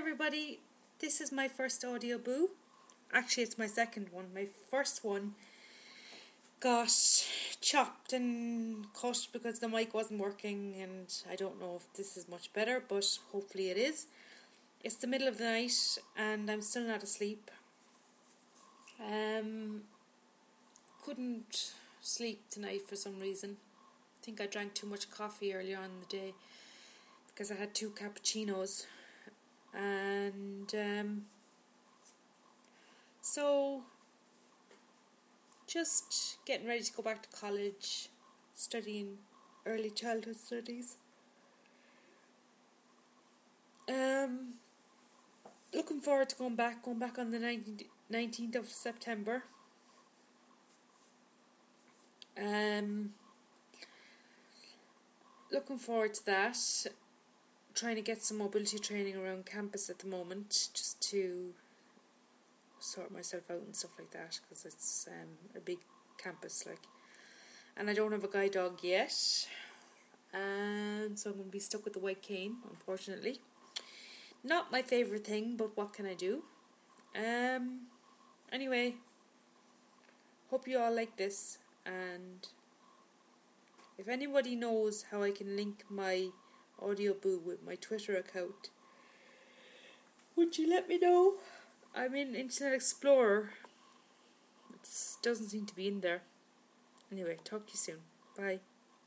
everybody, this is my first audio boo. Actually, it's my second one. My first one got chopped and cut because the mic wasn't working, and I don't know if this is much better, but hopefully it is. It's the middle of the night and I'm still not asleep. Couldn't sleep tonight for some reason. I think I drank too much coffee earlier on in the day because I had 2 cappuccinos. And so just getting ready to go back to college, studying early childhood studies. Looking forward to going back on the 19th of September. Looking forward to that. Trying to get some mobility training around campus at the moment, just to sort myself out and stuff like that, because it's a big campus, and I don't have a guide dog yet, and so I'm going to be stuck with the white cane, unfortunately. Not my favourite thing, but what can I do? Anyway, hope you all like this, and if anybody knows how I can link my audio boo with my Twitter account, would you let me know? I'm in Internet Explorer. It doesn't seem to be in there. Anyway, talk to you soon. Bye.